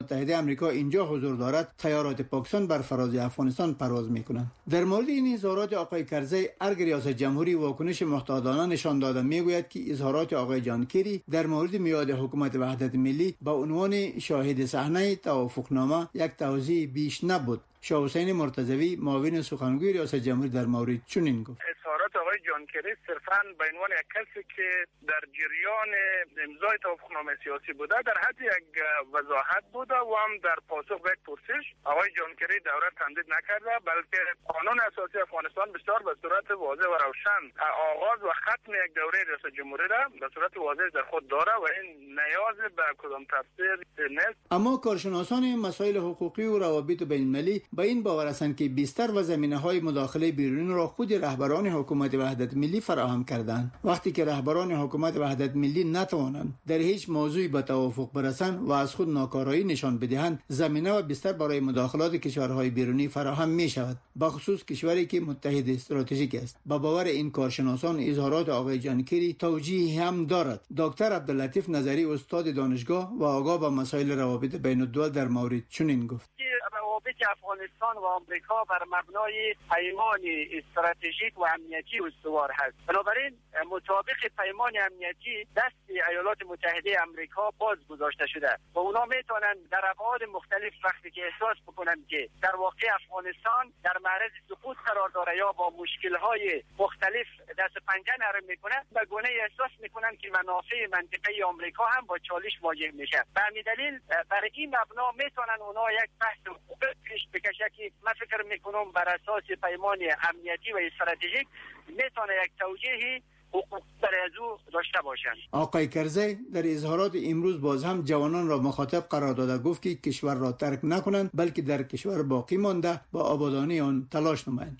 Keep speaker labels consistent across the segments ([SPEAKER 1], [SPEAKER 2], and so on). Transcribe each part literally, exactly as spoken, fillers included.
[SPEAKER 1] متحده آمریکا اینجا حضور دارد، تیارات پاکستان بر فراز افغانستان پرواز میکنند. در مورد این اظهارات آقای کرزی، ارگ ریاست جمهوری واکنش محتاطانه نشان داده میگوید که اظهارات آقای جان کری در مورد میاد حکومت وحدت ملی با عنوان شاهد صحنه توافقنامه یک توضیح بیش نبود. شاه حسین مرتضوی معاون سخنگوی ریاست جمهوری در مورد چنین گفت:
[SPEAKER 2] اظهارات آقای جان کری صرفاً به عنوان یک کسی که در جریان امضای توافقنامه سیاسی بوده در حد یک وضاحت بوده و هم در پاسخ به یک پرسش آقای جان کری دولت تمدید نکرده، بلکه قانون اساسی افغانستان بسیار به صورت واضح و روشن آغاز و ختم یک دوره ریاست جمهوری را به صورت واضح در خود داره و این نیاز به کدام تفسیر نیست.
[SPEAKER 1] اما کارشناسان مسائل حقوقی و روابط بین‌المللی به این باور هستند که بیشتر و زمینه‌های مداخله بیرونی را خود رهبران حکومت وحدت ملی فراهم کردند. وقتی که رهبران حکومت وحدت ملی نتوانند در هیچ موضوعی به توافق برسند و از خود ناکارایی نشان بدهند، زمینه و بیشتر برای مداخلات کشورهای بیرونی فراهم می شود، بخصوص کشوری که متحد استراتژیک است. با باور این کارشناسان، اظهارات آقای جان کری توجیه هم دارد. دکتر عبداللطیف نظری، استاد دانشگاه و آگاه به مسائل روابط بین الدول، در مورد چنین گفت:
[SPEAKER 3] روابط افغانستان و آمریکا بر مبنای پیمان استراتژیک و امنیتی استوار هست. بنابراین مطابق پیمان امنیتی دست ایالات متحده آمریکا باز گذاشته شده و اونا میتونن در ابعاد مختلف وقتی که احساس بکنن که در واقع افغانستان در معرض سقوط قرار داره یا با مشکل‌های مختلف دست پنجه نرم میکنه، به گونه احساس میکنن که منافع منطقه آمریکا هم با چالش مواجه میشه. به همین دلیل برای این مبنا میتونن اونا یک بحث پیش بکشه که من فکر میکنم بر اساس پیمان امنیتی و استراتژیک میتونه یک توجیهی حقوق برای از او داشته باشند.
[SPEAKER 1] آقای کرزی در اظهارات امروز باز هم جوانان را مخاطب قرار داده، گفت که کشور را ترک نکنند بلکه در کشور باقی مانده با آبادانی آن تلاش نمایند.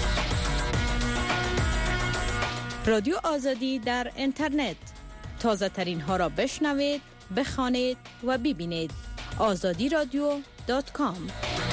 [SPEAKER 4] رادیو آزادی در اینترنت، تازه ترین ها را بشنوید، بخوانید و ببینید. آزادی رادیو دات کام.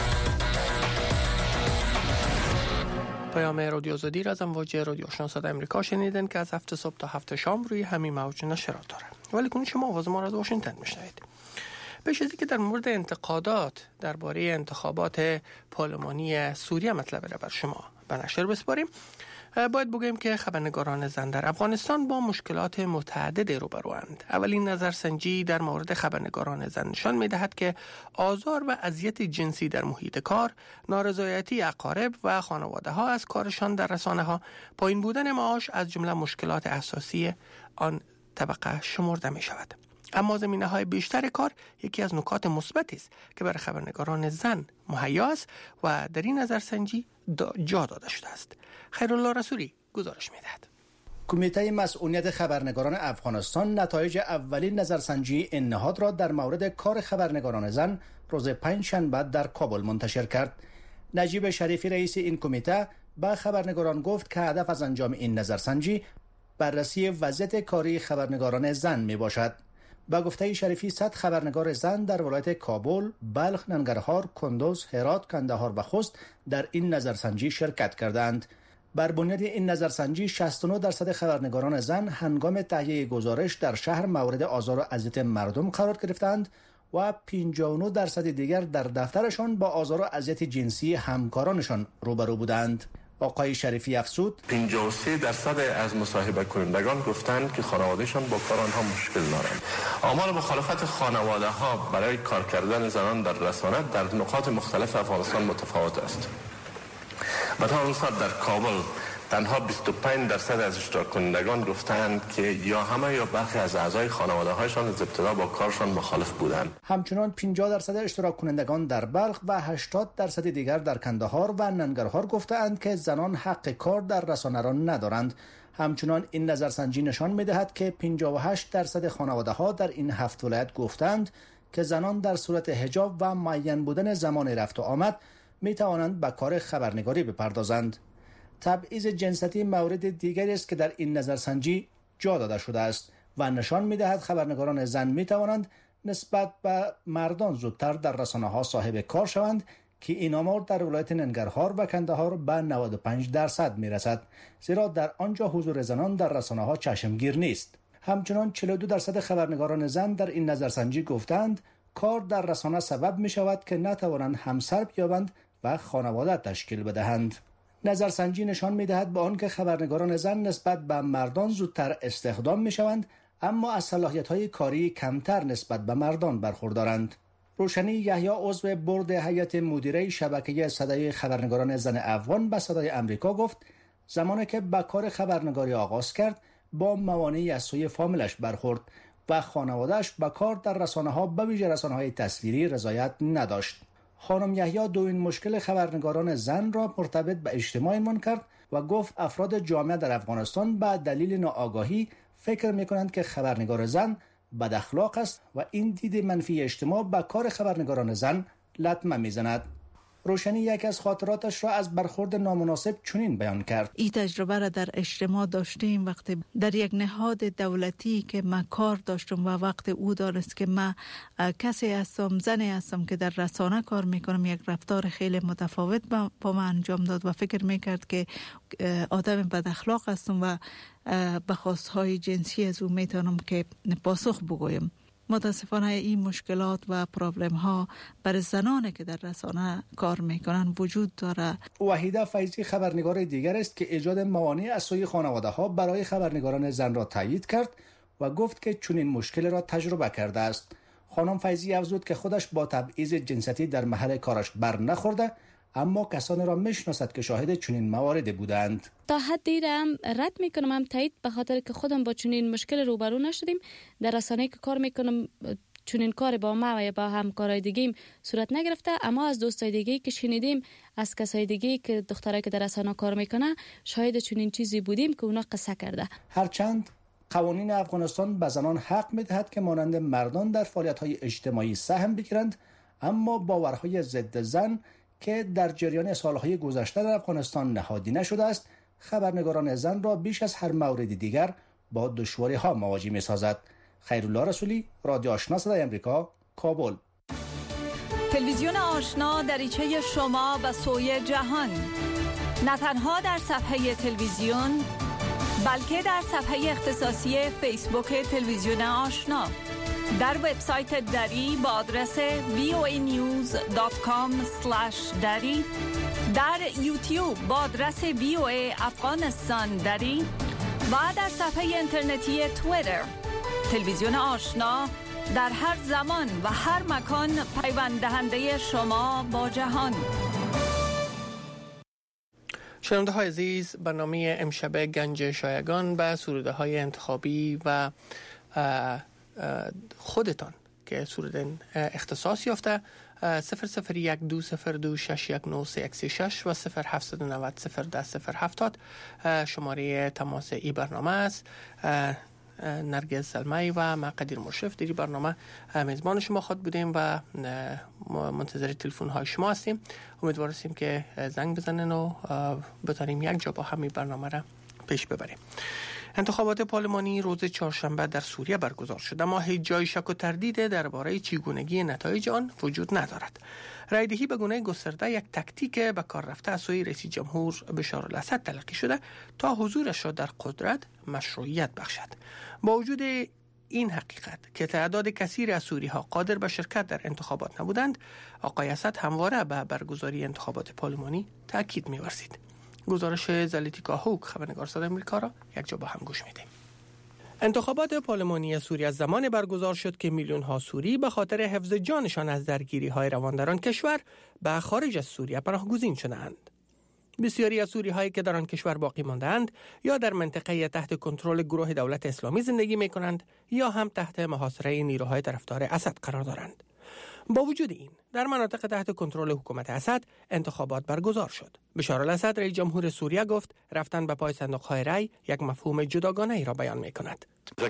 [SPEAKER 5] پیام رادیو آزادی را از امواج رادیو آشنا صدای امریکا شنیدن که از هفت صبح تا هفت شام روی همین موج نشرات داره. ولی کنون شما آواز ما را از واشنگتن میشنوید. پیش از اینکه در مورد انتقادات درباره انتخابات پارلمانی سوریه مطلب را بر شما به نشر بسپاریم، باید بگوییم که خبرنگاران زن در افغانستان با مشکلات متعددی روبروند. اولین نظرسنجی در مورد خبرنگاران زن نشان می‌دهد که آزار و اذیت جنسی در محیط کار، نارضایتی اقارب و خانواده‌ها از کارشان در رسانه‌ها، پایین بودن معاش از جمله مشکلات اساسی آن طبقه شمرده می‌شود. اما زمینه‌های بیشتر کار یکی از نکات مثبتی است که برای خبرنگاران زن مهیا است و در این نظرسنجی جا داده شده است. خیرالله رسولی گزارش می‌دهد.
[SPEAKER 6] کمیته مسئولیت خبرنگاران افغانستان نتایج اولین نظرسنجی این نهاد را در مورد کار خبرنگاران زن روز پنجشنبه در کابل منتشر کرد. نجیب شریفی رئیس این کمیته به خبرنگاران گفت که هدف از انجام این نظرسنجی بررسی وضعیت کاری خبرنگاران زن میباشد. با گفته شریفی صد خبرنگار زن در ولایت کابل، بلخ، ننگرهار، کندوز، هرات، کندهار و خوست در این نظرسنجی شرکت کردند. بر بنیاد این نظرسنجی شصت و نه درصد خبرنگاران زن هنگام تهیه گزارش در شهر مورد آزار و اذیت مردم قرار گرفتند و پنجاه و نه درصد دیگر در دفترشان با آزار و اذیت جنسی همکارانشان روبرو بودند. آقای شریفی افزود
[SPEAKER 7] پنجاه و سه درصد از مصاحبه کنندگان گفتند که خانوادهشان با کار آنها مشکل دارند. آمار مخالفت خانواده ها برای کار کردن زنان در رسانه در نقاط مختلف افغانستان متفاوت است. به طور مثال در کابل تنها بیست و پنج درصد از اشتراک کنندگان گفتند که یا همه یا برخی از اعضای خانواده هایشان از ابتدا با کارشان مخالف بودند.
[SPEAKER 6] همچنان پنجاه درصد اشتراک کنندگان در بلخ و هشتاد درصد دیگر در کندهار و ننگرهار گفتند که زنان حق کار در رسانه را ندارند. همچنان این نظرسنجی نشان می‌دهد که پنجاه و هشت درصد خانواده ها در این هفت ولایت گفتند که زنان در صورت حجاب و معین بودن زمان رفت و آمد می توانند به کار خبرنگاری بپردازند. تبعیض جنسیتی مورد دیگری است که در این نظرسنجی جا داده شده است و نشان می دهد خبرنگاران زن می توانند نسبت به مردان زودتر در رسانه ها صاحب کار شوند که این آمار در ولایت ننگرهار و کندهار به نود و پنج درصد می رسد، زیرا در آنجا حضور زنان در رسانه ها چشمگیر نیست. همچنان چهل و دو درصد خبرنگاران زن در این نظرسنجی گفتند کار در رسانه سبب می شود که نتوانند همسر بیابند و خانواده تشکیل بدهند. نظرسنجی نشان می دهد به آنکه خبرنگاران زن نسبت به مردان زودتر استخدام می شوند، اما از صلاحیت‌های کاری کمتر نسبت به مردان برخوردارند. روشنی یحیی عضو بورد هیئت مدیره شبکه صدای خبرنگاران زن افغان به صدای آمریکا گفت زمانی که به کار خبرنگاری آغاز کرد با موانعی از سوی فامیلش برخورد و خانواده‌اش به کار در رسانه‌ها به ویژه رسانه‌های تصویری رضایت نداشت. خانم یحیی دو این مشکل خبرنگاران زن را مرتبط به اجتماع عنوان کرد و گفت افراد جامعه در افغانستان به دلیل ناآگاهی فکر می‌کنند که خبرنگار زن بد اخلاق است و این دید منفی اجتماع به کار خبرنگاران زن لطمه می‌زند. روشنی یک از خاطراتش را از برخورد نامناسب چنین بیان کرد:
[SPEAKER 8] این تجربه را در اجتماع داشتیم وقتی در یک نهاد دولتی که من کار داشتم و وقت او دانست که من کسی هستم، زنی هستم که در رسانه کار میکنم، یک رفتار خیلی متفاوت با من انجام داد و فکر میکرد که آدم بد اخلاق هستم و به خواستهای جنسی از او میتونم که پاسخ بگویم. متاسفانه این مشکلات و پرابلم ها برای زنانی که در رسانه کار میکنن وجود داره.
[SPEAKER 6] وحیده فیضی خبرنگار دیگر است که ایجاد موانع از سوی خانواده ها برای خبرنگاران زن را تایید کرد و گفت که چنین مشکل را تجربه کرده است. خانم فیضی افزود که خودش با تبعیض جنسیتی در محل کارش بر نخورده، اما کسانی را میشناسد که شاهد چنین مواردی بودند.
[SPEAKER 9] تا حدی را رد میکنم، هم تایید، به خاطر که خودم با چنین مشکل روبرو نشدیم. در رسانه‌ای که کار میکنم چنین کار با ما و یا با همکارای دیگه‌ام صورت نگرفته، اما از دوستای دیگه‌ای که شنیدیم، از کسای دیگه‌ای که دخترایی که در رسانه کار میکنه شاهد چنین چیزی بودیم که اونا قصه کرده.
[SPEAKER 6] هرچند قوانین افغانستان به زنان حق میدهد که مانند مردان در فعالیت‌های اجتماعی سهم بگیرند، اما باورهای ضد زن که در جریان سالهای گذشته در افغانستان نهادی نشده است، خبرنگاران زن را بیش از هر مورد دیگر با دشواری ها مواجه می سازد. خیرالله رسولی، رادیو آشنا صدای آمریکا، کابل.
[SPEAKER 10] تلویزیون آشنا دریچه شما به سوی جهان، نه تنها در صفحه تلویزیون بلکه در صفحه اختصاصی فیسبوک تلویزیون آشنا، در وبسایت دری با آدرس وی او ای نیوز دات کام اسلش دری، در یوتیوب با آدرس وی او ای افغانستان دری و در صفحه اینترنتی توییتر. تلویزیون آشنا در هر زمان و هر مکان پیوند دهنده شما با جهان.
[SPEAKER 5] شنونده های عزیز، برنامه امشب گنج شایگان به سروده های انتخابی و خودتان که سروده اختصاص یافته صفر صفر یک دو صفر دو شش یک نه سه یک سه شش و صفر هفت نه صفر صفر ده صفر هفتاد شماره تماس ای برنامه است. نرگس سلمی و ما قدیر مشرف در برنامه میزبان شما خود بودیم و منتظر تلفن های شما هستیم. امیدوار هستیم که زنگ بزنن و بتانیم یک جا با همین برنامه را پیش ببریم. انتخابات پارلمانی روز چهارشنبه در سوریه برگزار شد، اما هیچ جای شک و تردید درباره چگونگی نتایج آن وجود ندارد. رایدهی به گونه گسترده یک تاکتیک به کار رفته از سوی رئیس جمهور بشار الاسد تلقی شده تا حضورش را در قدرت مشروعیت بخشد. با وجود این حقیقت که تعداد کثیری از سوری‌ها قادر به شرکت در انتخابات نبودند، آقای اسد همواره به برگزاری انتخابات پارلمانی تاکید می‌ورزید. گزارش زلیتیکا هوک خبرنگار صدای آمریکا را یک جا با هم گوش میدیم. انتخابات پارلمانی سوریه از زمان برگزار شد که میلیون ها سوری به خاطر حفظ جانشان از درگیری های روان در آن کشور به خارج از سوریه پناهگزین شدند. بسیاری از سوری هایی که در آن کشور باقی مانده‌اند یا در منطقه تحت کنترل گروه دولت اسلامی زندگی می کنند یا هم تحت محاصره نیروهای طرفدار اسد قرار دارند. با وجود این، در مناطق تحت کنترل حکومت اسد انتخابات برگزار شد. بشار الاسد رئیس جمهور سوریه گفت رفتن به پای صندوق‌های رای یک مفهوم جداگانه ای را بیان می‌کند.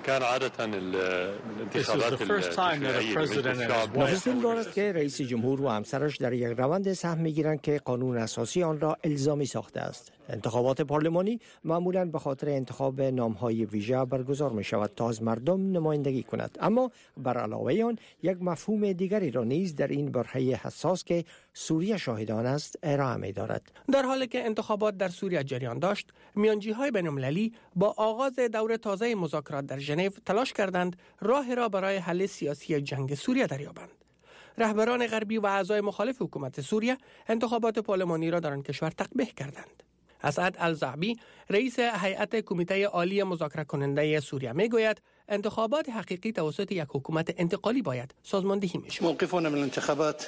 [SPEAKER 11] نخستین بار است که رئیس جمهور و همسرش در یک روند سهم می‌گیرند که قانون اساسی آن را الزامی ساخته است. انتخابات پارلمانی معمولاً به خاطر انتخاب نام‌های ویژه برگزار می‌شود تا از مردم نمایندگی کند، اما بر علاوه آن یک مفهوم دیگری را نیز در این برهه حساس که سوریه شاهدان است ارائه می‌دارد.
[SPEAKER 5] در حالی که انتخابات در سوریه جریان داشت، میانجی‌های بین‌المللی با آغاز دور تازه مذاکرات در ژنو تلاش کردند راه را برای حل سیاسی جنگ سوریه دریابند. رهبران غربی و اعضای مخالف حکومت سوریه انتخابات پارلمانی را در آن کشور تقبیح کردند. اسعد الزعبی رئیس هیئت کمیته عالی مذاکره کننده سوریه میگوید انتخابات حقیقی توسط یک حکومت انتقالی باید سازماندهی میشود.
[SPEAKER 12] موقفنا من الانتخابات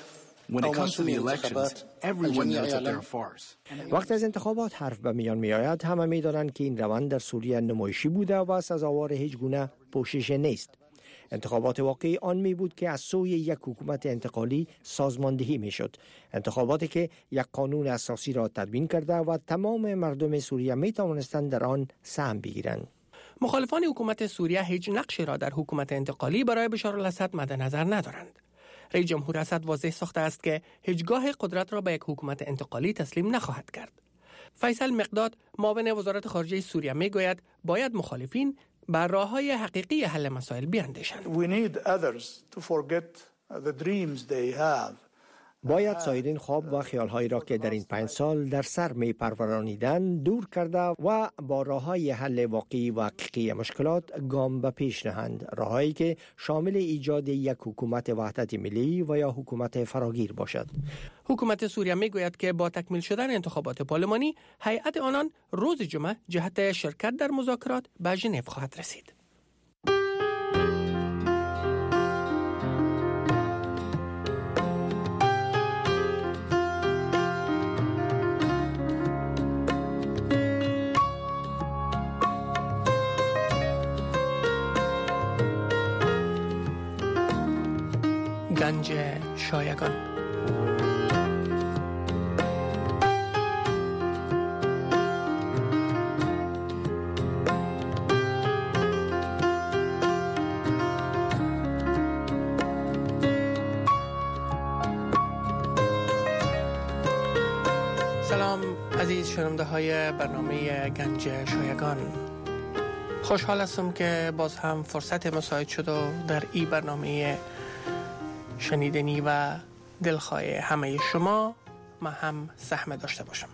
[SPEAKER 11] وقت از انتخابات حرف به میان می آید همه می دانند که این روند در سوریه نمایشی بوده و سزاوار هیچ گونه پوشش نیست. انتخابات واقعی آن می بود که از سوی یک حکومت انتقالی سازماندهی می شد. انتخاباتی که یک قانون اساسی را تدوین کرده و تمام مردم سوریه می توانستند در آن سهم بگیرند.
[SPEAKER 5] مخالفان حکومت سوریه هیچ نقشی را در حکومت انتقالی برای بشار الاسد مد نظر ندارند. رئیس جمهور اسد واضح ساخته است که هیچگاه قدرت را به یک حکومت انتقالی تسلیم نخواهد کرد. فیصل مقداد معاون وزارت خارجه سوریه میگوید باید مخالفین بر راه‌های حقیقی حل مسائل بیاندیشند.
[SPEAKER 12] We need others to forget the dreams they have.
[SPEAKER 11] باید سایرین خواب و خیالهایی را که در این پنج سال در سر می پرورانیدن دور کرده و با راه‌های حل واقعی و حقیقی مشکلات گام به پیش نهند. راه‌هایی که شامل ایجاد یک حکومت وحدت ملی و یا حکومت فراگیر باشد.
[SPEAKER 5] حکومت سوریه میگوید که با تکمیل شدن انتخابات پارلمانی هیئت آنان روز جمعه جهت شرکت در مذاکرات به ژنو خواهد رسید. گنج شایگان. سلام عزیز شنونده های برنامه گنج شایگان. خوشحال هستم که باز هم فرصت مساعد شد و در این برنامه شنیدنی و دلخواه همه شما ما هم سهم داشته باشم.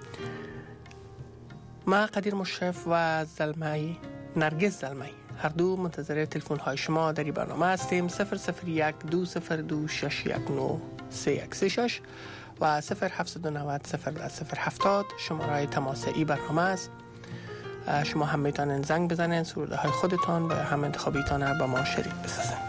[SPEAKER 5] ما قدیر مشرف و زلمه نرگس زلمه هر دو منتظر تلفن های شما در این برنامه هستیم. صفر صفر یک دو صفر دو شش یک نو سه یک سه شش و صفر هفت دو نود صفر صفر هفتاد شماره تماس این برنامه است. شما هم میتونین زنگ بزنین، سروده های خودتان و هم انتخابیتان با ما شریک بسازن.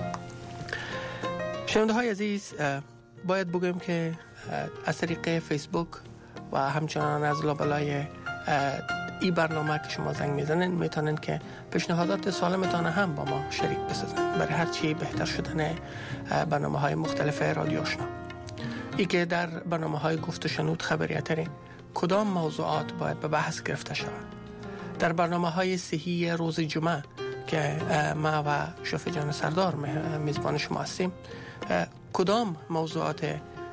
[SPEAKER 5] شنونده های عزیز، باید بگویم که از طریق فیسبوک و همچنان از لابلای این برنامه که شما زنگ میزنین میتونین که پیشنهادات سالمتان هم با ما شریک بسازن برای هر چی بهتر شدن برنامه های مختلف رادیو آشنا. ای که در برنامه های گفت و شنود خبریتری کدام موضوعات باید به بحث گرفته شود. در برنامه های صحی روز جمعه که ما و شفیع جان سردار میزبان شما هستیم، کدام موضوعات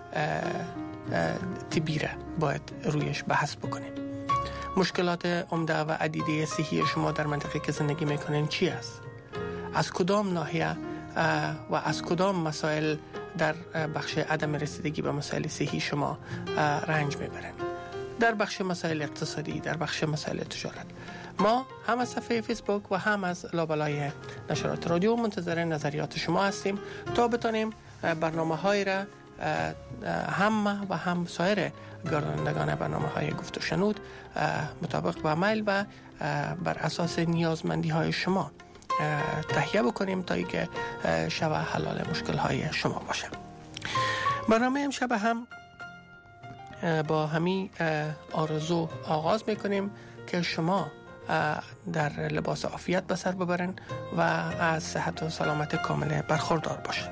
[SPEAKER 5] طبی را باید رویش بحث بکنیم. مشکلات عمده و عدیده صحی شما در منطقه که زندگی میکنین چی است؟ از کدام ناحیه و از کدام مسائل در بخش عدم رسیدگی به مسائل صحی شما رنج میبرن؟ در بخش مسائل اقتصادی، در بخش مسائل تجارت. ما هم از صفحه فیسبوک و هم از لابلای نشرات رادیو منتظر نظریات شما هستیم تا بتانیم برنامه های را هم و هم سایر گردانندگان برنامه های گفت و شنود مطابق با میل و بر اساس نیازمندی های شما تهیه بکنیم تا اینکه شب حلال مشکل های شما باشه. برنامه امشب هم با همین آرزو آغاز میکنیم که شما در لباس عافیت به سر ببرین و از صحت و سلامت کامل برخوردار باشین.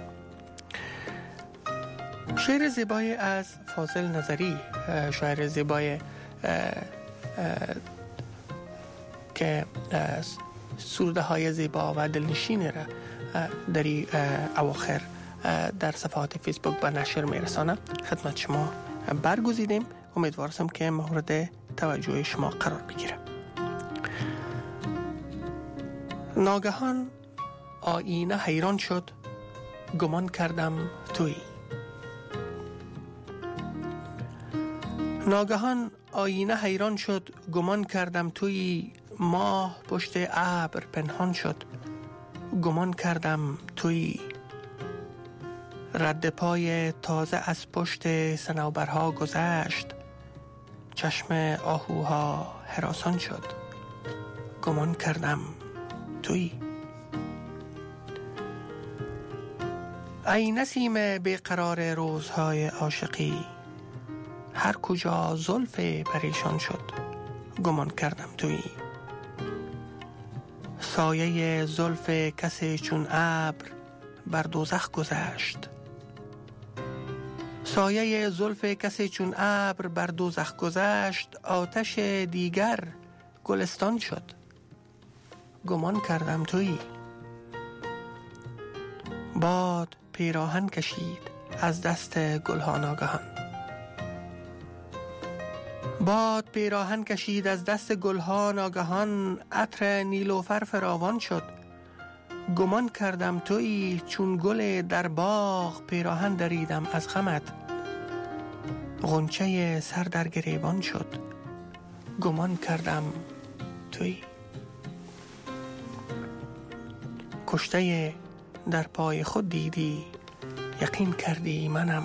[SPEAKER 5] شعر زیبای از فاضل نظری، شاعر زیبای که سروده های زیبا و دلنشین را در اواخر در صفحات فیسبوک به نشر میرسانم، خدمت شما برگزیدیم. امیدوارم که مورد توجه شما قرار بگیره. ناگهان آینه حیران شد، گمان کردم تویی. ناگهان آینه حیران شد، گمان کردم تویی. ماه پشت ابر پنهان شد، گمان کردم تویی. رد پای تازه از پشت صنوبرها گذشت. چشم آهوها هراسان شد. گمان کردم تویی. ای نسیم بیقرار روزهای عاشقی، هر کجا زلف پریشان شد. گمان کردم تویی. سایه زلف کسی چون ابر بر دوزخ گذشت. سایه زلف کسی چون ابر بر دوزخ گذشت. آتش دیگر گلستان شد. گمان کردم تویی. باد پیراهن کشید از دست گلها ناگهان. باد پیراهن کشید از دست گلها ناگهان. عطر نیلوفر فراوان شد. گمان کردم تویی. چون گل در باغ پیراهن دریدم از غمت. غنچه سر در گریبان شد. گمان کردم تویی. کشته در پای خود دیدی، یقین کردی منم.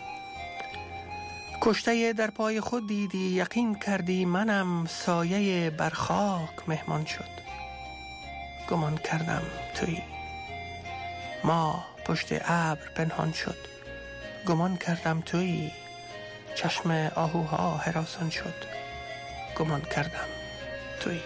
[SPEAKER 5] کشته در پای خود دیدی، یقین کردی منم. سایه بر خاک مهمان شد. گمان کردم تویی. ماه پشت ابر پنهان شد. گمان کردم تویی. چشم آهوها هراسان شد. گمان کردم تویی.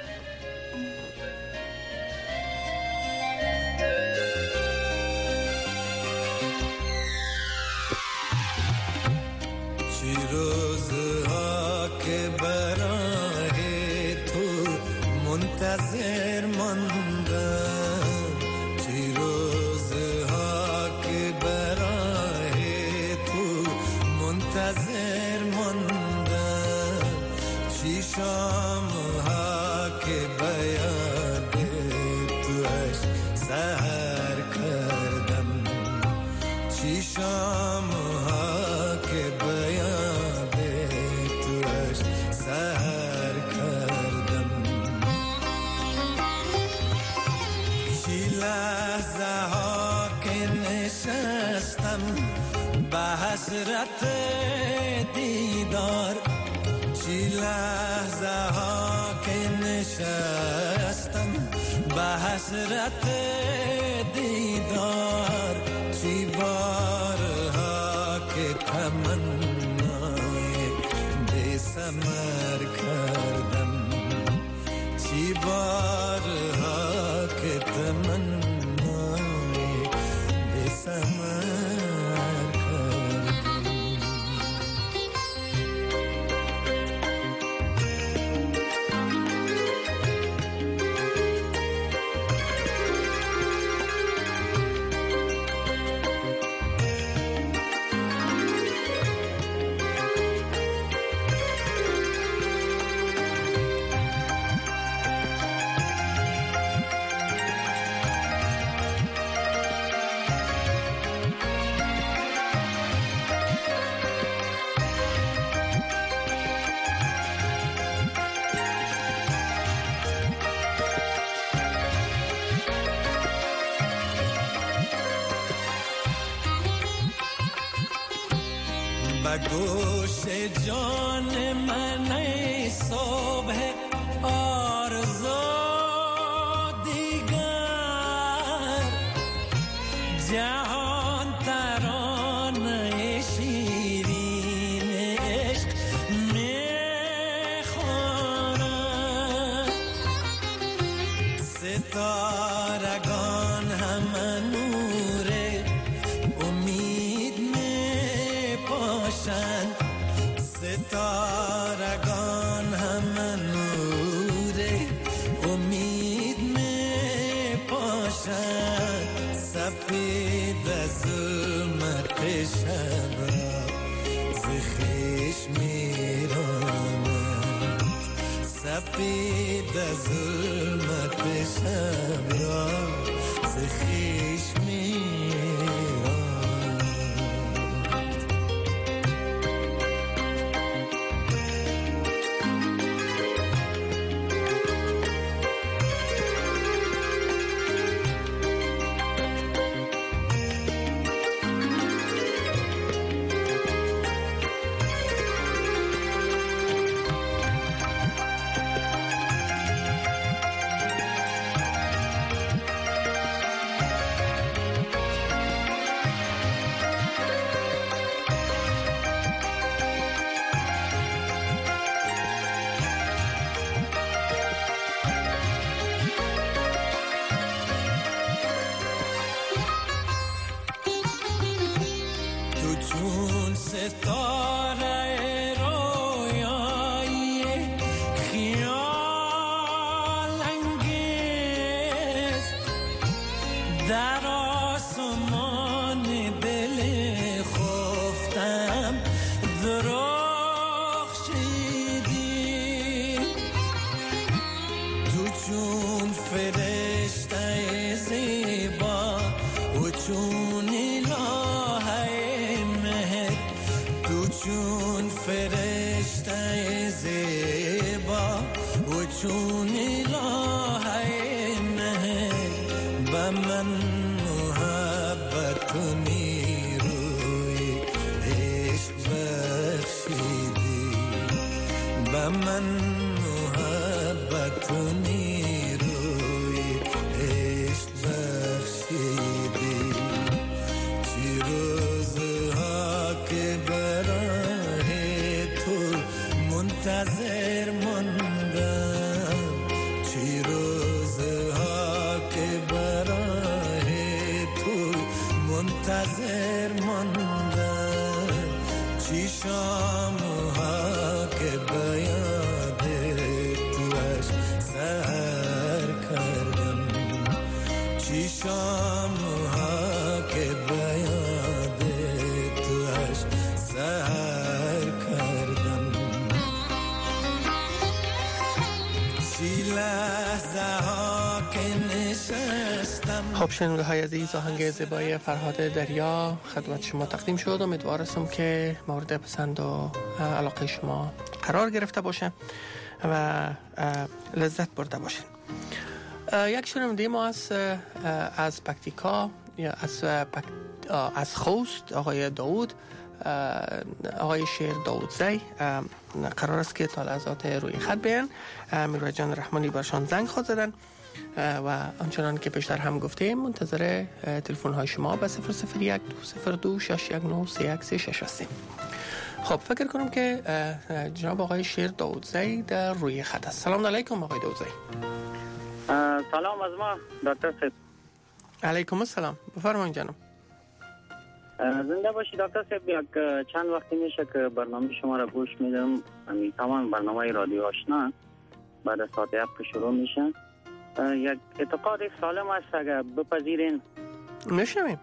[SPEAKER 13] روزها که برای تو منتظر ماندم، چی روزها که برای تو منتظر ماندم، چی شامها که بیاد تو اش سحر کردم، چی شامها که بیاد تو اش سحر کردم، چی لحظه ها که نشستم به حسرت دیدار، چی لحظه ها که نشستم به حسرت دیدار، چی بارها که تمنای بی ثمر کردم، چی بارها که تمنای بی ثمر گوش جان من ای صبح آرزو دیگر، جهان ترانه شیرین عشق میخوانند، ستارگان همه نور امید میپاشند، ستارگان همه نور امید میپاشند، سفید ظلمت شب را ز خویش میرانند، سفید ظلمت شب را ز خویش میرانند. چون ستاره رویایی خیال انگیز در آسمان دل خفتم درخشیدی تو چون فرشته زیبا و چون الهه مهر تو چون فرشته زیبا و چون الهه مهر به من محبت و نیروی عشق بخشیدی به من محبت و نیروی عشق بخشیدی چی روزها که برای تو منتظر ماندم چی روزها که برای تو منتظر ماندم چی شامها که بیاد توش سهر کردم چی شامها که بیاد توش سهر کردم چی لحظه ها که نشستم.
[SPEAKER 5] خب شنونده های عزیز، آهنگ زیبای فرهاد دریا خدمت شما تقدیم شد. امیدوارم که مورد پسند و علاقه شما قرار گرفته باشه و لذت برده باشین. یک شنونده ما از از پکتیکا یا از پک... از خوست، آقای داوود، آقای شیر داوودزی قرار است که تا لحظات روی خط بیان. میرواز جان رحمانی برشان زنگ خود زدن و آنچنان که پیشتر هم گفتیم منتظر تلفن های شما به صفر صفر یک دو صفر دو شش یک نه سه یک سه شش هستیم. خب فکر کنم که جناب آقای شیر داوودزی در روی خط است. سلام علیکم آقای داوودزی.
[SPEAKER 14] سلام از ما دکتر صاحب.
[SPEAKER 5] علیکم السلام، بفرمایید جناب.
[SPEAKER 14] زنده باشی دکتر صاحب. یک چند وقتی میشه که برنامه شما را گوش میدم، همین تمام برنامه رادیو آشنا بعد از ساعت هفت شروع میشه. یک اعتقاد سالم است اگر بپذیرین.
[SPEAKER 5] میشنویم.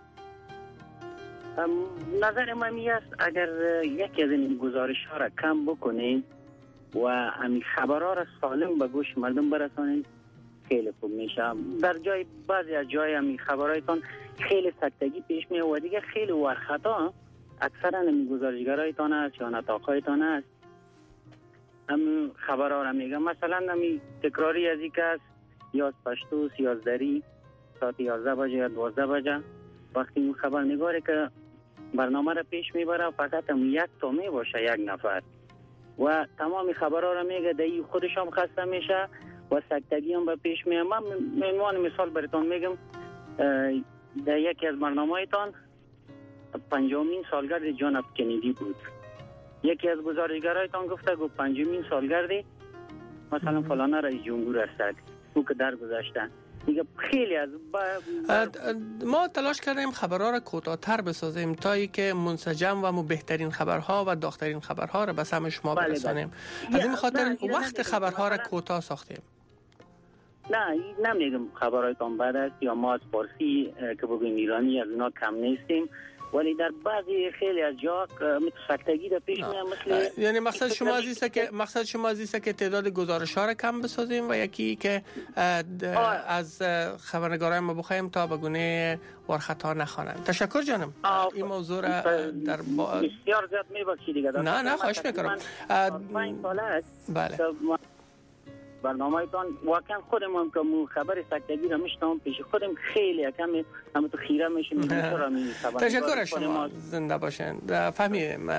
[SPEAKER 14] نظر من می است اگر یکی از این گزارش ها را کم بکنید و همین خبرها را سالم به گوش مردم برسانید خیلی خوب میشه. در جای بعضی از جای همین خبرهایتان خیلی سکتگی پیش می و دیگه خیلی ورخطا اکثرا همین گزارشگرایتان است یا نطاقایتان است همین خبرها را میگم. مثلا همین تکراری از یک است یا پشتو سیازدری ساعت یازده بجه یا دوازده بجه وقتی اون خبرنگاری که برنامه را پیش میبره فقط هم یک تا می باشه یک نفر و تمام خبرها را میگه دایی خودش هم خسته میشه و سکتگی هم به پیش میاد. من عنوان مثال براتون میگم در یکی از برنامه‌تان پنجمین سالگرد جان اف کندی بود. یکی از گزارشگرایتان گفته گفت پنجمین سالگرد مثلا فلانه رئیس جمهور است او که درگذشته. دیگه خیلی از با...
[SPEAKER 5] ما تلاش کردیم خبرها را کوتاه‌تر بسازیم تا اینکه منسجم و مو بهترین خبرها و داغ‌ترین خبرها را به سمع شما
[SPEAKER 14] بله
[SPEAKER 5] برسانیم.
[SPEAKER 14] بله.
[SPEAKER 5] از این خاطر
[SPEAKER 14] نه،
[SPEAKER 5] وقت خبرها را کوتاه ساختیم.
[SPEAKER 14] نه نمیگم خبرهایتان بد است یا ما از فارسی که بگویم ایرانی از اونا کم نیستیم، ولی در بعضی خیلی از جا سکتگی در پیش میاد. مثل
[SPEAKER 5] یعنی مقصد شما عزیزه که مقصد شما عزیزه که تعداد گزارش‌ها را کم بسازیم و یکی که از خبرنگاران ما بخوایم تا به گونه ورخطا نخوانند. تشکر جانم. این موضوع را در با...
[SPEAKER 14] بسیار زیاد میبخشید دیگه.
[SPEAKER 5] نه نه خواهش میکنم.
[SPEAKER 14] پنج ساله است.
[SPEAKER 5] بله.
[SPEAKER 14] برنامه‌تان واقعا خودم هم که مو خبر سکتگی را میشنم پیش خودم خیلی کم هم تو خیره میشم.
[SPEAKER 5] تشکر شما، زنده باشین. فهمیدیم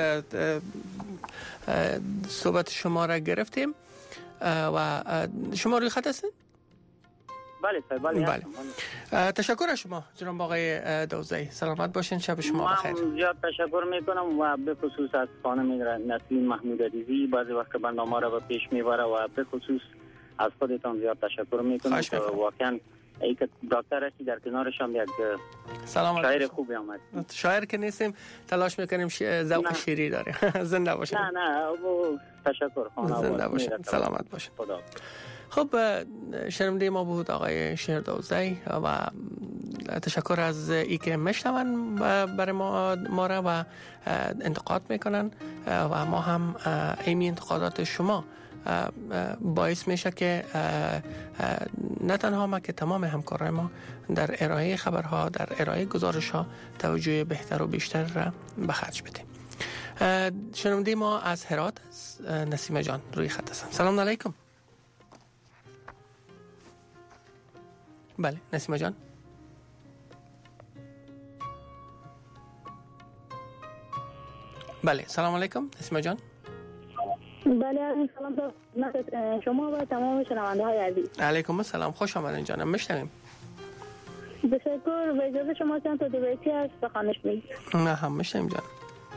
[SPEAKER 5] صحبت شما را گرفتیم و شما روی خط هستید؟
[SPEAKER 14] بله بله.
[SPEAKER 5] بله. تشکر از شما جناب آقای داوودزی. سلامت باشین، شب شما بخیر.
[SPEAKER 14] من زیاد تشکر میکنم و به خصوص از خانم نسرین محمود عزیزی بعضی وقت برنامه را به پیش میبره و به خصوص از خودتان زیاد تشکر میکنم که واقعا ای که دکتر هستی در کنارش هم یک
[SPEAKER 5] سلام
[SPEAKER 14] شاعر خوبی آمد.
[SPEAKER 5] شاعر که نیستیم، تلاش میکنیم ذوق شعری داریم. زنده باشین.
[SPEAKER 14] نه نه او تشکر خانواده.
[SPEAKER 5] زنده باشین، سلامت باشین.
[SPEAKER 14] خدا.
[SPEAKER 5] خب شنونده ما بود آقای شیردوزی و تشکر از ای که میشنون برای ما ما را و انتقاد میکنن و ما هم ایمی انتقادات شما باعث میشه که نه تنها ما که تمام همکارای ما در ارائه خبرها، در ارائه گزارش ها توجه بهتر و بیشتر را به خرج بدیم. شنونده ما از هرات نسیمه جان روی خط هستن. سلام علیکم. بله نسیمه جان. بله سلام علیکم نسیمه جان.
[SPEAKER 15] بله سلام خدمت شما و تمام شنونده های عزیز.
[SPEAKER 5] علیکم السلام، خوش آمدین جانم، میشنویم.
[SPEAKER 15] تشکر. به اجازه شما چند تا دو بیتی از بخوانش میگید.
[SPEAKER 5] نه هم میشنویم جان.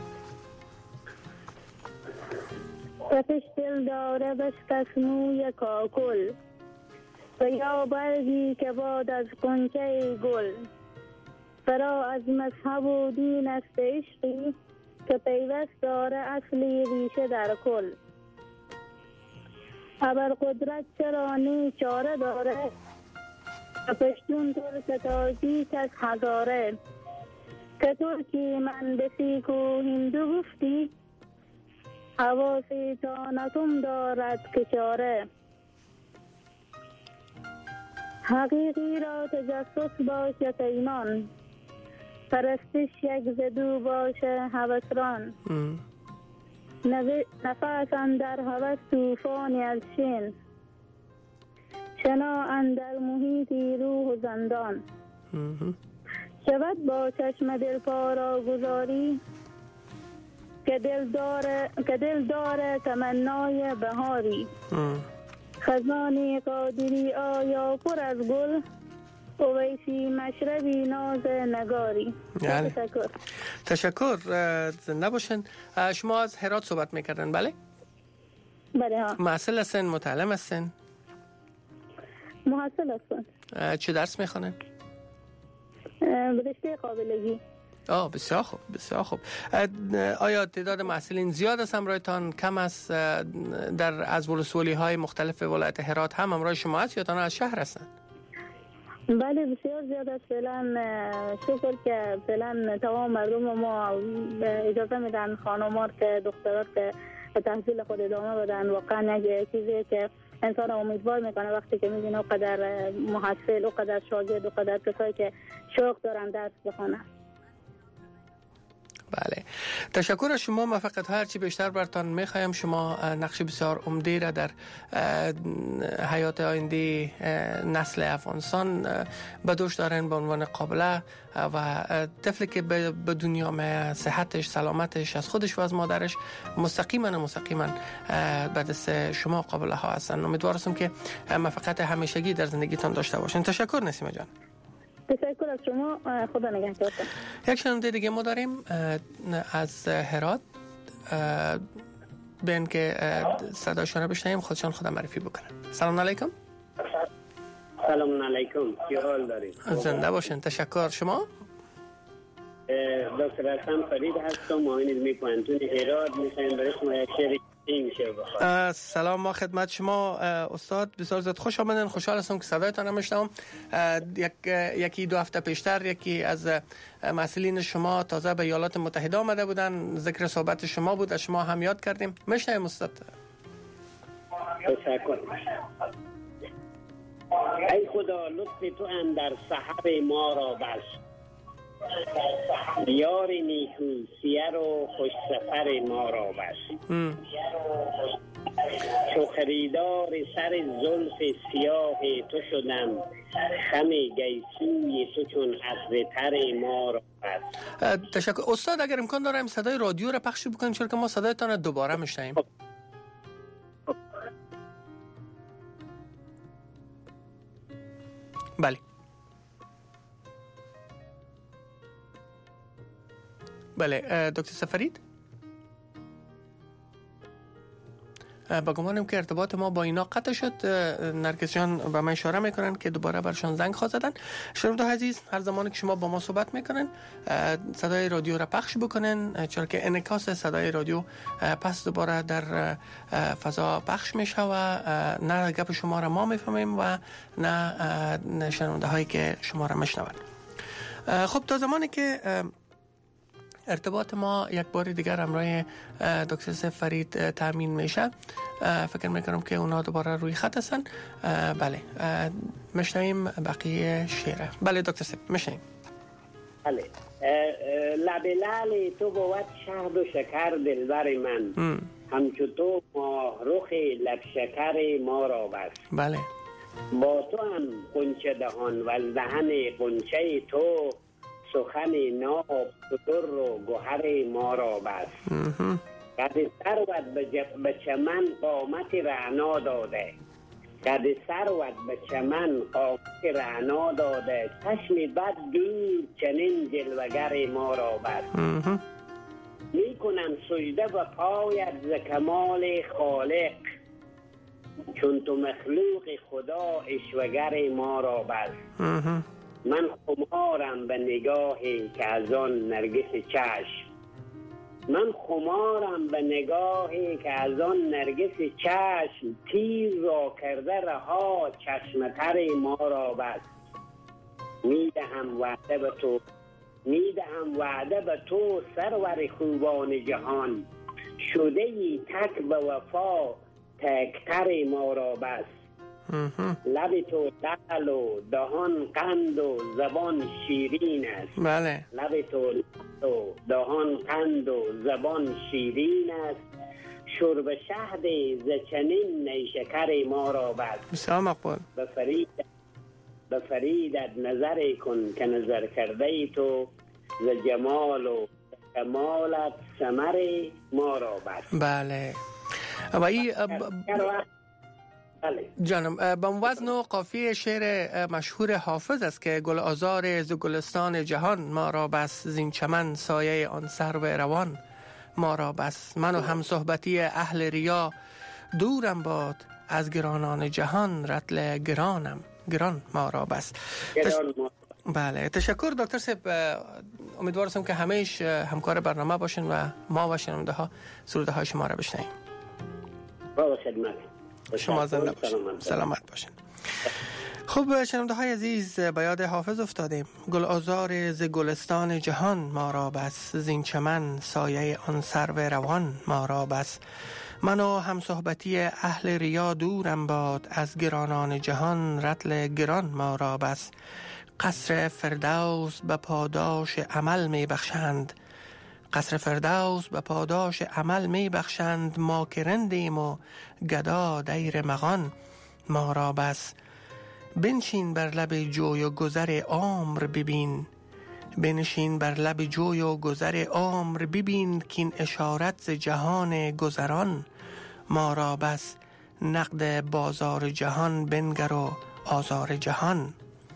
[SPEAKER 15] تپش دل داره بشکست موی کاکل و یا برگی که باد از غنچه گل، فرا از مذهب و دین است عشقی که پیوست داره اصلی ریشه در کل. ابر قدرت چرا نی چاره داره و پشتون ترک تاجیک از هزاره، که ترکی من به سیک و هندو گفتی حواسی تا نتم دارد که چاره. حقیقی را تجسس باشه پیمان، پرستش یک زدو باشه هوسران. نفس اندر هوس توفانی از شین، شنا اندر محیطی روح و زندان. شود با چشم دل پارا گذاری که دل داره که دل داره تمنای بهاری. خزانی قادری آیا پر از گل، اویسی مشربی ناز نگاری.
[SPEAKER 5] یعنی.
[SPEAKER 15] تشکر.
[SPEAKER 5] تشکر. زنده باشن. شما از هرات صحبت میکردن بله؟
[SPEAKER 15] بله ها.
[SPEAKER 5] محصل هستن، متعلم هستن؟
[SPEAKER 15] محصل هستن.
[SPEAKER 5] چه درس میخوانن؟
[SPEAKER 15] رشته قابلگی.
[SPEAKER 5] آه بسیار خوب، بسیار خوب. آیا تعداد محصلین زیاد است همراهتان، کم است؟ در از ولسوالی های مختلف ولایت هرات هم همراه شما است یا تنها از شهر هستند؟
[SPEAKER 15] بله بسیار زیاد است. فعلا شکر که فعلا تمام مردم ما اجازه میدن، خانم‌ها که دخترات که تحصیل خود ادامه بدن. واقعا یک چیزی که انسان امیدوار میکنه وقتی که میبینه اونقدر محصل، اونقدر شاگرد، اونقدر کسایی که شوق دارن درس بخونن.
[SPEAKER 5] بله تشکر از شما. ما فقط هرچی بیشتر برتان میخوایم. شما نقش بسیار عمده را در حیات آینده نسل افغانستان به دوش دارن به عنوان قابله و طفلی که به دنیا می صحتش، سلامتش از خودش و از مادرش مستقیما مستقیما به دست شما قابله ها هستن. امیدوار هستم که موفقیت همیشگی در زندگیتان داشته باشین. تشکر نسیمه جان.
[SPEAKER 15] تشکر از شما. خدا نگهدارتون.
[SPEAKER 5] یک شنونده دیگه ما داریم از هرات. بین که صداشون رو بشنویم خودشان خودم معرفی بکنن. سلام علیکم.
[SPEAKER 16] سلام علیکم. چه حال دارید؟
[SPEAKER 5] زنده باشین. تشکر. شما؟
[SPEAKER 16] دکتر حسن فرید هستم، معاون علمی پانتون هرات. میخوایم برای شما یک شعر
[SPEAKER 5] سلام ما خدمت شما استاد، بسیار زیاد خوش آمدین. خوشحال هستم که صدایتان رو میشنوم. یک یکی دو هفته پیشتر یکی از مسئولین شما تازه به ایالات متحده آمده بودن، ذکر صحبت شما بود، از شما هم یاد کردیم. میشنویم استاد.
[SPEAKER 16] تشکر. ای خدا لطف تو اندر سحر ما را بخش، یار نیکو سیر و خوش سفر ما را بخش. چو خریدار سر زلف سیاه تو شدم، خم گیسوی تو چون عطر تر ما را بخش.
[SPEAKER 5] تشکر استاد. اگر امکان داره صدای رادیو را پخش بکنید چون که ما صدایتان دوباره میشنویم. بله بله دکتر سفرید با گمانم که ارتباط ما با اینا قطع شد. نرگس جان به من اشاره میکنن که دوباره برشان زنگ خواهد زدن. شنونده عزیز، هر زمانی که شما با ما صحبت میکنن صدای رادیو را پخش بکنن، چرا که انعکاس صدای رادیو پس دوباره در فضا پخش میشه و نه گپ شما را ما میفهمیم و نه شنونده هایی که شما را میشنون. خب تا زمانی که ارتباط ما یک بار دیگر همراه دکتر سیف فرید تامین میشه، فکر میکنم که اونا دوباره روی خط هستن. بله، میشنویم بقیه شعره. بله دکتر سیف میشنویم.
[SPEAKER 16] بله. لب لعل تو بود شهد و شکر دلبر من، همچو تو ماه رخ لب شکر ما را بس.
[SPEAKER 5] بله.
[SPEAKER 16] با تو هم قنچه دهان و از دهن قنچه تو سخن ناب در و گوهر ما را بس. قد ثروت به چمن قامت رعنا داده، قد ثروت به چمن قامت رعنا داده، چشم بد دور چنین جلوگر ما را بس. می کنم سجده و پایت ز کمال خالق، چون تو مخلوق خدا اشوگر ما را بس. من خمارم به نگاهی که از آن نرگس چشم، من خمارم به نگاهی که از آن نرگس چشم، تیر را کرده رها چشم تر ما را بس. میدهم وعده به تو، میدهم وعده به تو سرور خوبان جهان، شده ای تک به وفا تکتر ما را بس. لب تو لعل و دهان قند و زبان شیرین است.
[SPEAKER 5] بله.
[SPEAKER 16] لب تو دهان قند و زبان شیرین است، شرب شهد ز چنین نیشکر ما را بس.
[SPEAKER 5] بسیار مقبول.
[SPEAKER 16] به فرید به فریدت نظر کن که نظر کرده ای تو، ز جمال و کمالت ثمر ما را بس.
[SPEAKER 5] بله. و این جانم به وزن و قافیه شعر مشهور حافظ است که گل آزار ز گلستان جهان ما را بس، زین چمن سایه آن سرو روان ما را بس. من و هم صحبتی اهل ریا دورم باد، از گرانان جهان رطل گرانم گران ما را بس. تش... بله تشکر دکتر صاحب. امیدوارم که همیش همکار برنامه باشین و ما و شنونده ها سروده های شما را بشنویم.
[SPEAKER 16] با خدمت
[SPEAKER 5] شما زنده باشین، سلامت باشین. خب شنونده های عزیز، به یاد حافظ افتادیم. گل آزار ز گلستان جهان ما را بس، زین چمن سایه آن سرو روان ما را بس. من و هم صحبتی اهل ریا دورم باد، از گرانان جهان رطل گران ما را بس. قصر فردوس به پاداش عمل می بخشند، قصر فردوس به پاداش عمل می بخشند، ما که رندیم و گدا دیر مغان ما را بس. بنشین بر لب جوی و گذر عمر ببین، بنشین بر لب جوی و گذر عمر ببین، که این اشارت ز جهان گذران ما را بس. نقد بازار جهان بنگر و آزار جهان،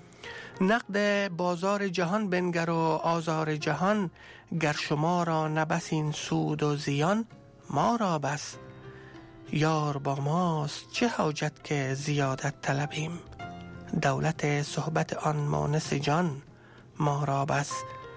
[SPEAKER 5] نقد بازار جهان بنگر و آزار جهان، گر شما را نبسین سود و زیان ما را بس. یار با ماست چه حاجت که زیادت طلبیم، دولت صحبت آن مانس جان ما را بس.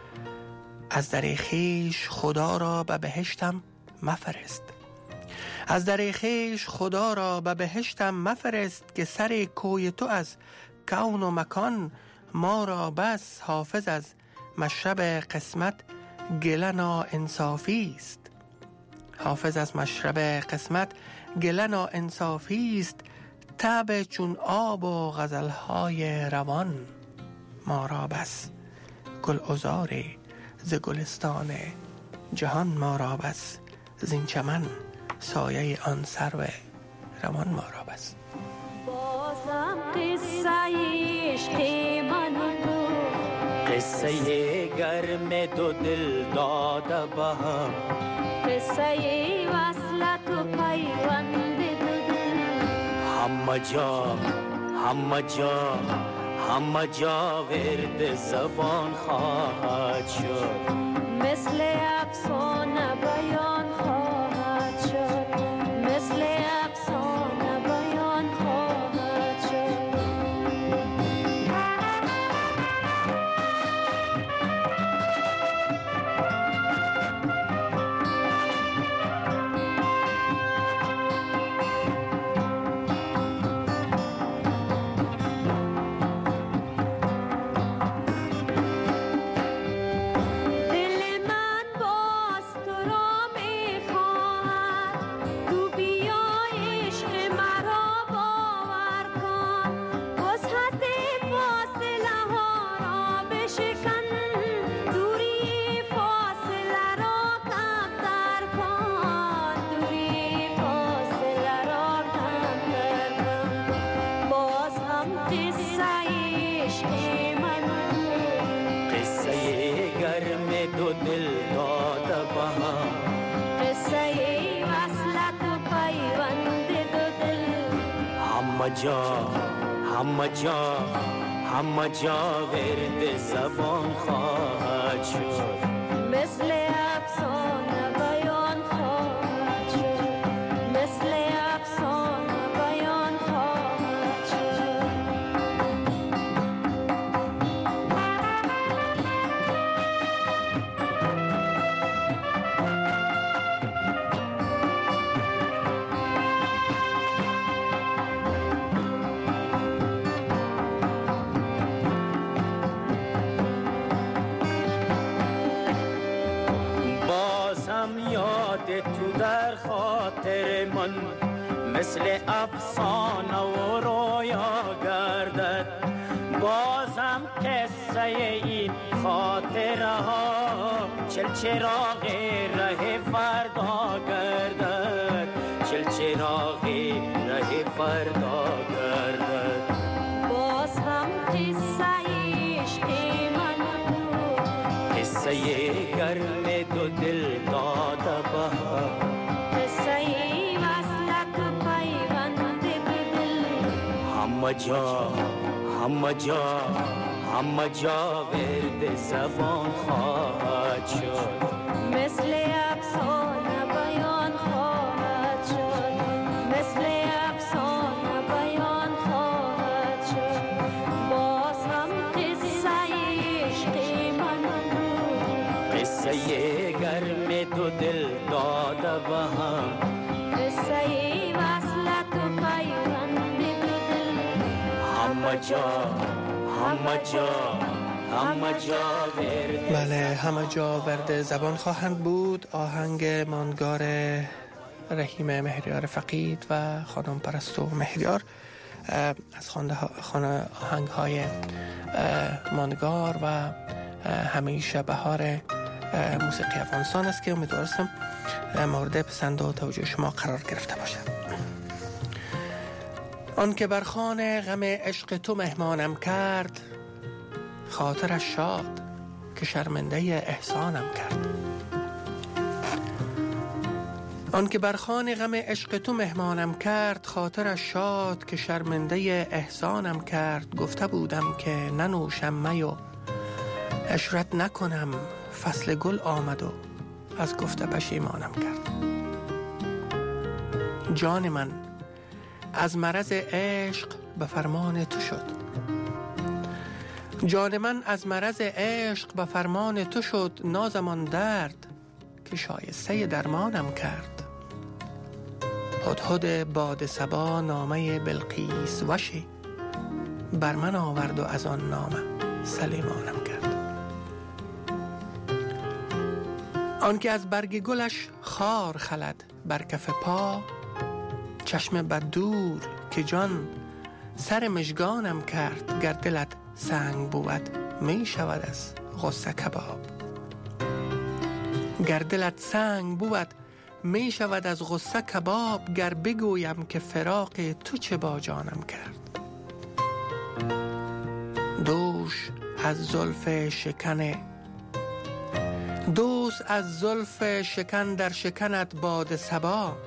[SPEAKER 5] از در خویش خدا را به بهشتم مفرست، از در خویش خدا را به بهشتم مفرست، که سر کوی تو از کون و مکان ما را بس. حافظ از مشرب قسمت گلنا انصافی است، حافظ از مشرب قسمت گلنا انصافی است، تب چون آب و غزلهای روان ما را بس. گل عذاری ز گلستان جهان ما را بس، زین چمن سایه آن سرو روان ما را بس.
[SPEAKER 13] بازم قصه عشق من و تو، قصه گرم دو دل داده به هم، قصه وصلت و پیوند دو دل، همه جا همه جا همه جا ورد زبان خواهد شد، مثل افسانه بیان خواهد شد، مثل همه جا همه جا همه جا ورد زبان خواهد شد
[SPEAKER 17] مثل افسانه بیان خواهد شد مثل افسانه بیان خواهد شد
[SPEAKER 13] تو در خاطر من مثل افسانه و رویا گردد بازم قصه این خاطره ها چل چراغ ره فردا گردد چل چراغ ره فردا گردد
[SPEAKER 17] باز هم قصه عشق من
[SPEAKER 13] قصه گرم دو دل داده بها
[SPEAKER 17] قصه وصلت و پیوند دل
[SPEAKER 13] همه جا همه جا همه جا ورد زبان خواهد شد
[SPEAKER 17] مثل افسانه بیان خواهد شد مثل افسانه بیان خواهد شد باز هم قصه عشق من
[SPEAKER 13] قصه گرم دو دل داده به هم
[SPEAKER 17] قصه وصلت و پیوند دو دل
[SPEAKER 13] همه جا همه جا همه جا ورد
[SPEAKER 5] بله همه جا ورد زبان خواهند بود. آهنگ ماندگار رحیم مهریار فقید و خانم پرستو مهریار از خانه آهنگ های ماندگار و همیشه بهار موسیقی افغانستان است که امیدوارم مورد پسند و توجه شما قرار گرفته باشد. آن که بر خوان غم عشق تو مهمانم کرد خاطرش شاد که شرمنده احسانم کرد. آن که بر خوان غم عشق تو مهمانم کرد خاطرش شاد که شرمنده احسانم کرد. گفته بودم که ننوشم می و عشرت نکنم فصل گل آمد و از گفته پشیمانم کرد. جان من از مرض عشق به فرمان تو شد جان من از مرض عشق به فرمان تو شد نازمان درد که شایسته درمانم کرد. هدهد باد صبا نامه بلقیس وشی بر من آورد و از آن نامه سلیمانم کرد. آن که از برگ گلش خار خلد بر کف پا چشم بد دور که جان سر مژگانم کرد. گر دلت سنگ بود می شود از غصه کباب گر دلت سنگ بود می شود از غصه کباب. گر بگویم که فراق تو چه با جانم کرد. دوش از زلف شکن دوست از زلف شکن در شکنت باد صبا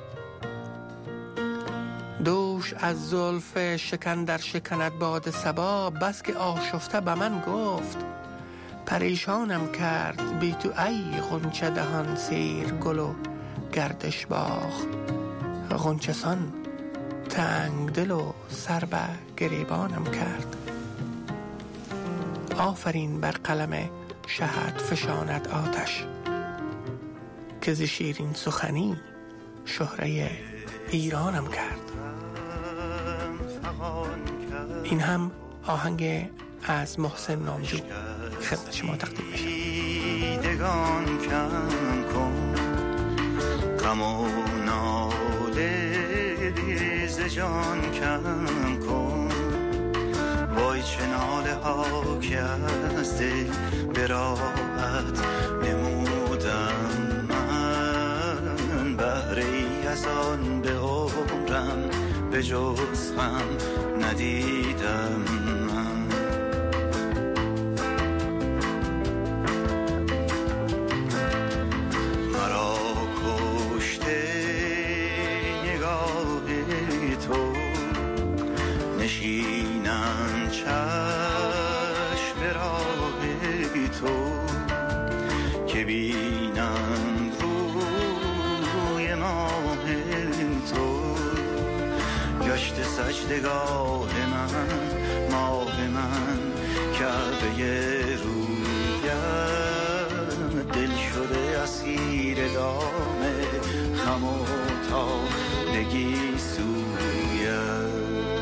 [SPEAKER 5] دوش از زلف شکن در شکنت باد صبا. بس که آشفته به من گفت پریشانم کرد. بی تو ای غنچه دهان سیر گل و گردش باغ غنچه سان تنگ دل و سر به گریبانم کرد. آفرین بر قلم شهد فشاند آتش که ز شیرین سخنی شهره ایرانم کرد. این هم آهنگ از محسن نامجو خدمت شما تقدیم میشه.
[SPEAKER 18] دیدگان کم کن غم و ناله ز جان کم کن وای چه ناله ها که از دل براحت نمودم من بهره ای از آن به عمرم به جز غم ندیدم من. مرا کشته نگاه تو سجدگاه من، ماه من، کعبه رویم، دل شده اسیر دام خم و تازگی سویم.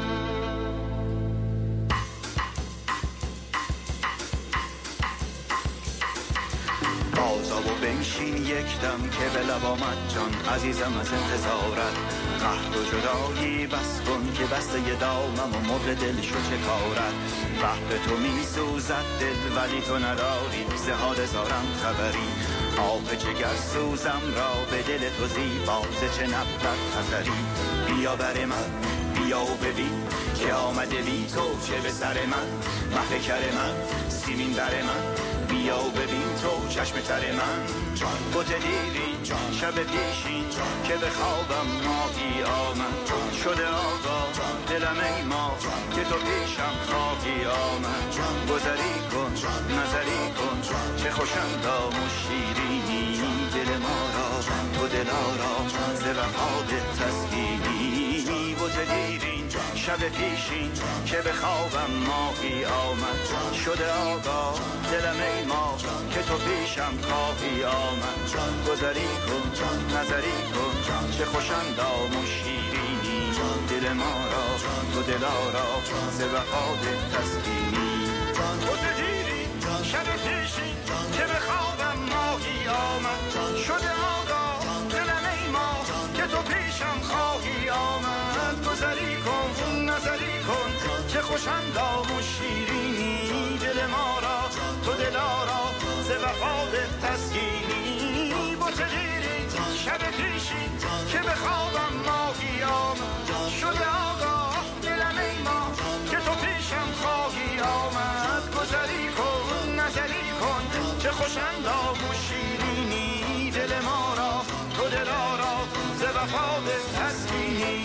[SPEAKER 18] بازا و بنشین یک دم که به لب آمد جان، عزیزم از انتظارت. قهر و جدایی بس کن که بسته ی دامم و مرغ دل شو چه کارت. بحر تو می سوزد دل ولی تو نداری ز حال زارم خبری. آب جگر سوزم را به دل تو زیبا ز چه نبرد خطری. بیا بر من بیا و ببین که آمده بی تو چه به سر من. مهد کر من سیمین بر من، بیا و ببین تو چشم تر من. بوت دیرین شب پیشین که به خوابم ماهی آمد. شده آگاه دلم ای ما که تو پیشم خواهی آمد. گذری کن نظری کن چه خوشندام و شیرینی. دل ما را تو دلارا ز وفاد تسکینی. بوت دیرین شب پیشین که به خوابم ماهی آمد. شده آگاه دلم ای ما که تو پیشم خواهی آمد. گذری کن نظری کن چه خوشندام و شیرینی. دل ما را تو دلارا ز وفاد تسکینی. بوت دیرین شب پیشین که به خوابم ماهی آمد. شده آگاه دلم ای ما که تو پیشم خواهی آمد. گذری کن نظری کن چه خوشندام و شیرینی. دل ما را تو دلارا ز وفاد تسکینی. بوت دیرین شب پیشین که به خوابم ماهی آمد. شده آگاه دلم ای ما که تو پیشم خواهی آمد. گذری کن نظری کن چه خوشندام و شیرینی. دل ما را تو دلارا ز وفاد تسکینی.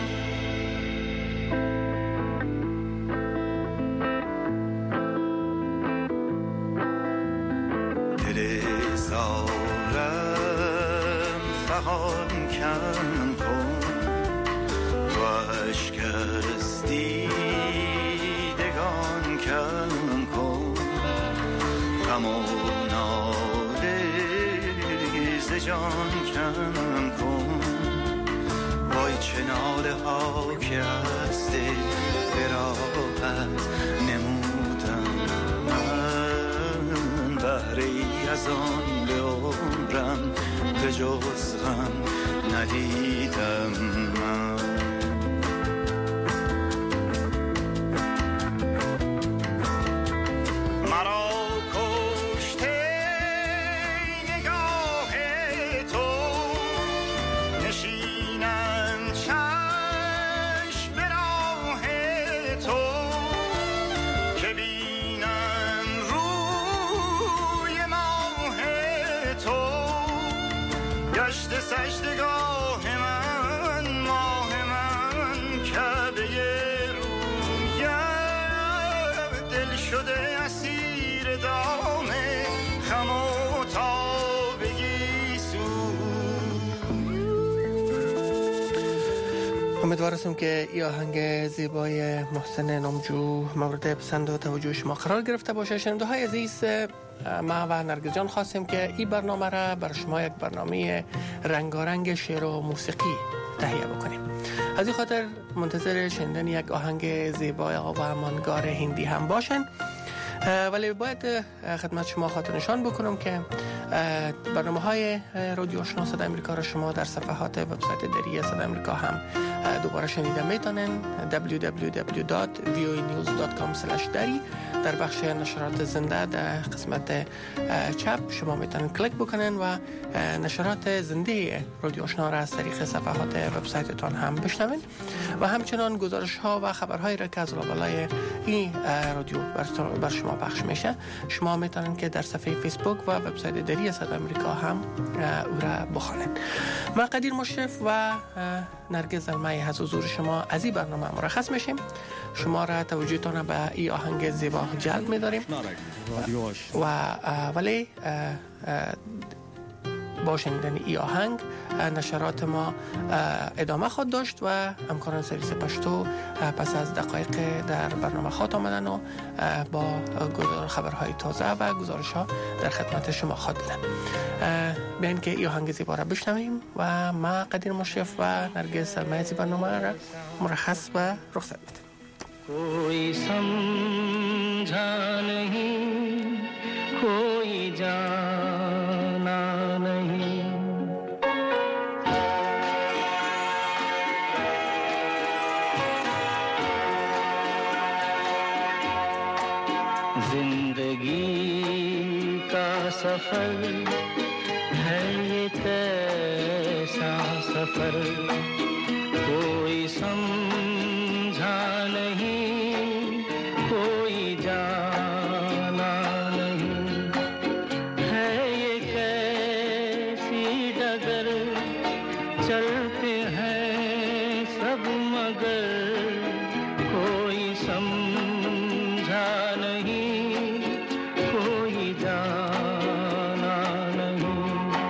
[SPEAKER 18] زارم فغان کم کن و عشق از دیدگان کم کن. غم و ناله ز جان کم کن. وای چه ناله ها که از دل به راحت نمودم من. بهره ای از آن به عمرم به جز غم ندیدم من. مرا کشته نگاه تو، نشینم چشم به راه تو. که بینم روی ماه تو، گشت سجدگاه من، ماه من، کعبه رویم. دل شده اسیر دام خم و تابگی سو.
[SPEAKER 5] امیدوار هستم که این آهنگ زیبای محسن نامجو مورد پسند و توجه شما قرار گرفته باشه. شنونده های عزیز، ما و نرگس جان خواستیم که این برنامه را بر شما یک برنامه رنگارنگ شعر و موسیقی تهیه بکنیم. از این خاطر منتظر شنیدن یک آهنگ زیبای و مانگار هندی هم باشن. ولی باید خدمت شما خاطر نشان بکنم که برنامه های رادیو آشنا صدای امریکا را شما در صفحات وبسایت دری صدای امریکا هم دوباره شنیده میتونن. دبلیو دبلیو دبلیو دات وی او ای نیوز دات کام اسلش دری در بخش نشرات زنده در قسمت چپ شما میتونن کلیک بکنن و نشرات زنده رادیو آشنا را از طریق صفحات وبسایتتان هم بشنوین و همچنان گزارش ها و خبرهایی را که از لابلای این رادیو بر شما پخش میشه شما میتونن که در صفحه فیسبوک و وبسایت دری صدای امریکا هم او را بخوانید. ما قدیر مشرف و نرگس زلمه‌ای از حضور شما از این برنامه مرخص میشیم. شما را توجهتان به این آهنگ زیبا جلب می‌داریم و ولی با شنیدن ای آهنگ نشرات ما ادامه خواهد داشت و همکاران سرویس پشتو پس از دقایق در برنامه خواهد آمدن و با خبرهای تازه و گزارش ها در خدمت شما خواهد بودن. بیاین که ای آهنگ زیبا را بشنویم و ما قدیر مشرف و نرگس سلمایزی برنامه را مرخص و رخصت بدیم.
[SPEAKER 13] کوئی سمجھا نہیں کوئی جانا نہیں زندگی کا سفر ہے یہ کیسا سفر کوئی سمجھا نہیں کوئی جانا نہیں ہے یہ کیسی ڈگر چلتے ہیں سب مگر کوئی سمجھا نہیں کوئی جانا نہیں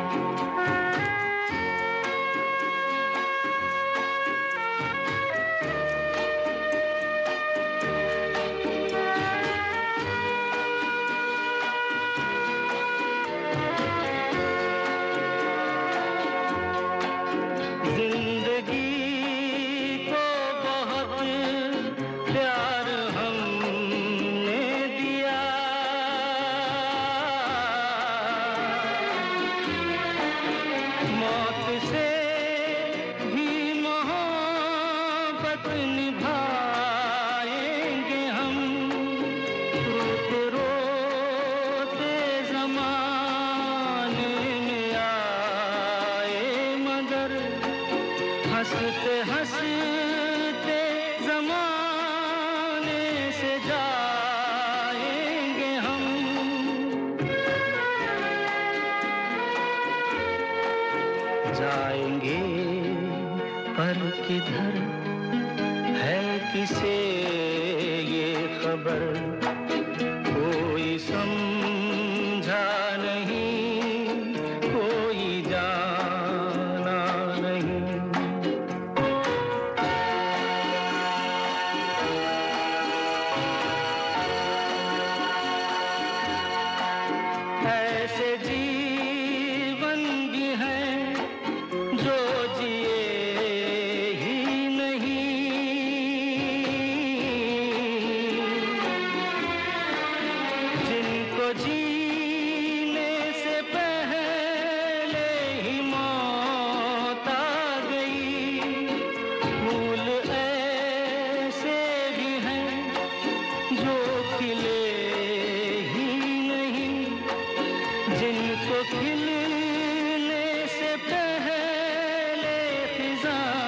[SPEAKER 13] किधर है किसे ये खबर कोई समझा नहीं कोई जाना नहीं ऐसे जीवन भी हैं जो जिए जिनको खिलने से पहले फिजा